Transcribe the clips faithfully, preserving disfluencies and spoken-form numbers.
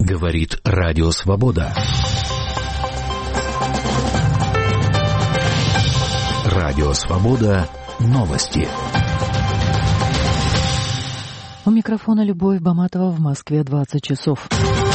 Говорит Радио Свобода. Радио Свобода. Новости. У микрофона Любовь Баматова, в Москве двадцать часов.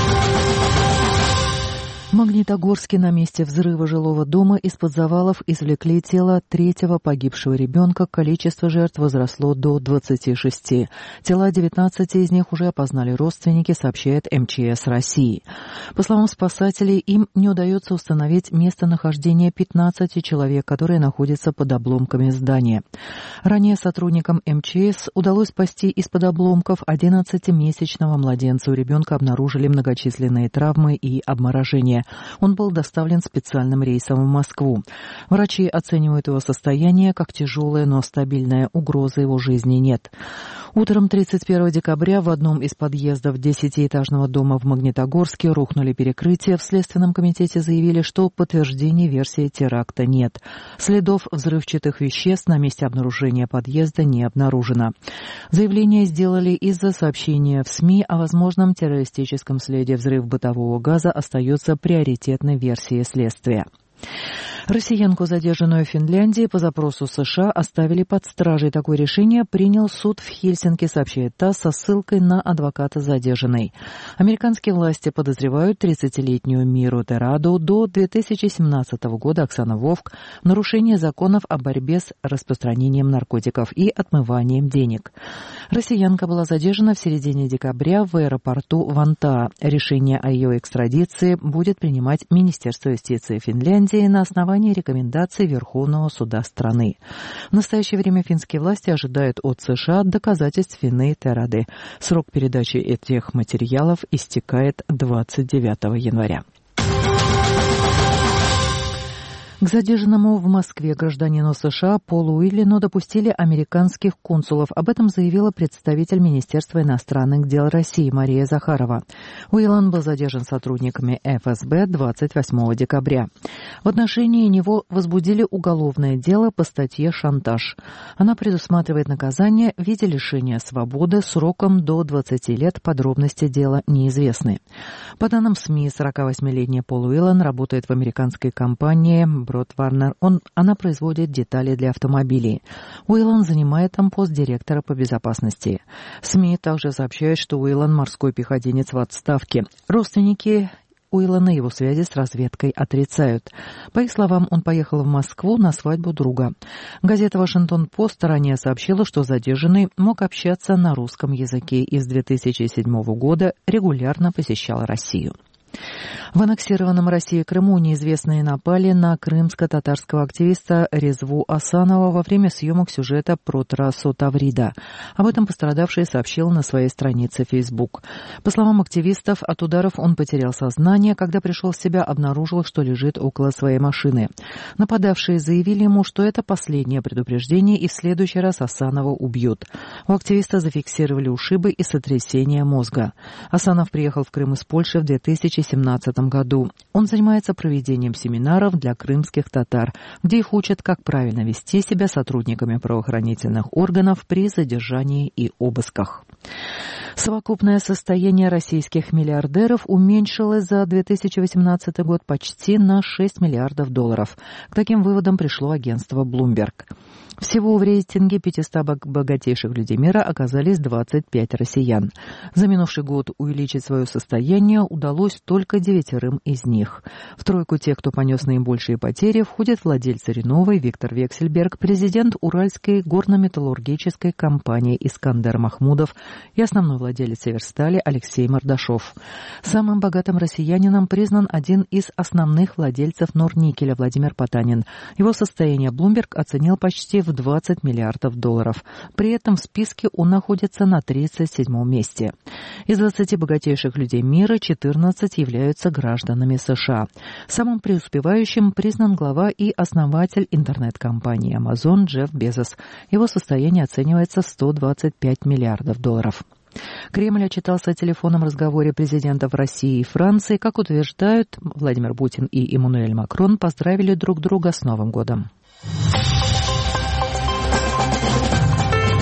В Магнитогорске на месте взрыва жилого дома из-под завалов извлекли тело третьего погибшего ребенка. Количество жертв возросло до двадцати шести. Тела девятнадцати из них уже опознали родственники, сообщает эм че эс России. По словам спасателей, им не удается установить местонахождение пятнадцати человек, которые находятся под обломками здания. Ранее сотрудникам эм че эс удалось спасти из-под обломков одиннадцатимесячного младенца. У ребенка обнаружили многочисленные травмы и обморожения. Он был доставлен специальным рейсом в Москву. Врачи оценивают его состояние как тяжелое, но стабильная, угрозы его жизни нет. Утром тридцать первого декабря в одном из подъездов десятиэтажного дома в Магнитогорске рухнули перекрытия. В Следственном комитете заявили, что подтверждений версии теракта нет. Следов взрывчатых веществ на месте обнаружения подъезда не обнаружено. Заявление сделали из-за сообщения в СМИ о возможном террористическом следе. Взрыв бытового газа остается приоритетной версией следствия. Россиянку, задержанную в Финляндии, по запросу США оставили под стражей. Такое решение принял суд в Хельсинки, сообщает ТАСС со ссылкой на адвоката задержанной. Американские власти подозревают тридцатилетнюю Миру Тераду до две тысячи семнадцатого года Оксана Вовк в нарушении законов о борьбе с распространением наркотиков и отмыванием денег. Россиянка была задержана в середине декабря в аэропорту Вантаа. Решение о ее экстрадиции будет принимать Министерство юстиции Финляндии на основании рекомендаций Верховного суда страны. В настоящее время финские власти ожидают от США доказательств вины Терады. Срок передачи этих материалов истекает двадцать девятого января. К задержанному в Москве гражданину США Полу Уиллину допустили американских консулов. Об этом заявила представитель Министерства иностранных дел России Мария Захарова. Уиллан был задержан сотрудниками эф эс бэ двадцать восьмого декабря. В отношении него возбудили уголовное дело по статье «Шантаж». Она предусматривает наказание в виде лишения свободы сроком до двадцати лет. Подробности дела неизвестны. По данным СМИ, сорокавосьмилетний Пол Уиллан работает в американской компании Брод-Варнер. Он, она производит детали для автомобилей. Уиллан занимает там пост директора по безопасности. СМИ также сообщают, что Уиллан морской пехотинец в отставке. Родственники Уиллана его связи с разведкой отрицают. По их словам, он поехал в Москву на свадьбу друга. Газета «Вашингтон-Пост» ранее сообщила, что задержанный мог общаться на русском языке и с две тысячи седьмого года регулярно посещал Россию. В аннексированном Россией Крыму неизвестные напали на крымско-татарского активиста Резву Асанова во время съемок сюжета про трассу Таврида. Об этом пострадавший сообщил на своей странице Facebook. По словам активистов, от ударов он потерял сознание. Когда пришел в себя, обнаружил, что лежит около своей машины. Нападавшие заявили ему, что это последнее предупреждение и в следующий раз Асанова убьют. У активиста зафиксировали ушибы и сотрясение мозга. Асанов приехал в Крым из Польши в две тысячи семнадцатом году. Он занимается проведением семинаров для крымских татар, где их учат, как правильно вести себя сотрудниками правоохранительных органов при задержании и обысках. Совокупное состояние российских миллиардеров уменьшилось за две тысячи восемнадцатый год почти на шесть миллиардов долларов. К таким выводам пришло агентство Bloomberg. Всего в рейтинге пятисот богатейших людей мира оказались двадцать пять россиян. За минувший год увеличить свое состояние удалось только девятерым из них. В тройку тех, кто понес наибольшие потери, входят владельцы Реновой Виктор Вексельберг, президент Уральской горно-металлургической компании Искандер Махмудов и основной владелец Северстали Алексей Мордашов. Самым богатым россиянином признан один из основных владельцев Норникеля Владимир Потанин. Его состояние Bloomberg оценил почти в двадцать миллиардов долларов. При этом в списке он находится на тридцать седьмом месте. Из двадцати богатейших людей мира четырнадцать являются гражданами США. Самым преуспевающим признан глава и основатель интернет-компании Amazon Джефф Безос. Его состояние оценивается в сто двадцать пять миллиардов долларов. Кремль отчитался о телефонном разговоре президентов России и Франции. Как утверждают, Владимир Путин и Эммануэль Макрон поздравили друг друга с Новым годом.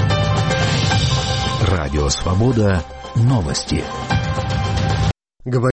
Радио Свобода. Новости.